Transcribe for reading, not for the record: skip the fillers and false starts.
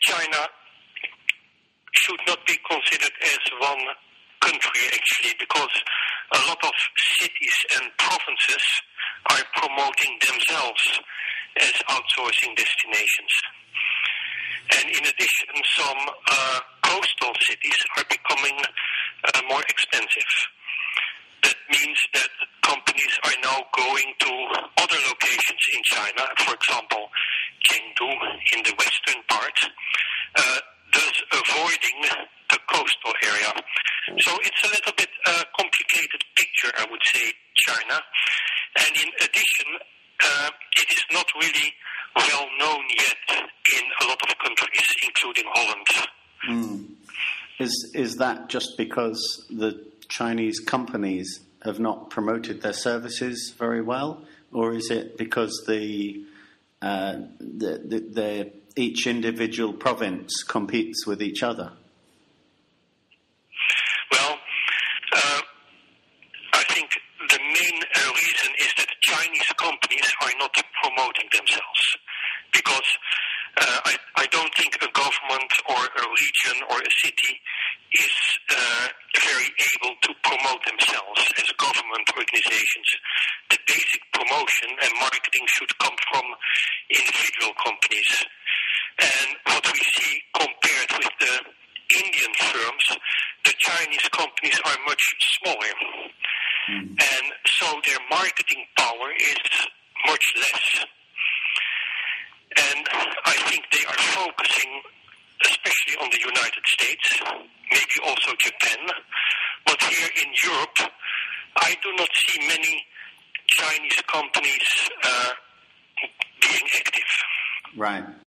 China should not be considered as one country, actually, because a lot of cities and provinces are promoting themselves as outsourcing destinations. And in addition, some coastal cities are becoming more expensive. That means that companies are now going to other locations in China, for example, Chengdu in the western part, thus avoiding the coastal area. So it's a little bit complicated picture, I would say, China. And in addition, it is not really well known yet in a lot of countries, including Holland. Is that just because the Chinese companies have not promoted their services very well, or is it because the each individual province competes with each other? Well, I think the main reason is that Chinese companies are not promoting themselves, because I don't think a government or a region or a city is very able to promote themselves as government organizations. The basic promotion and marketing should come from individual companies. And what we see compared with the Indian firms, the Chinese companies are much smaller. And so their marketing power is much less. And I think they are focusing especially on the United States, maybe also Japan. But here in Europe, I do not see many Chinese companies being active. Right.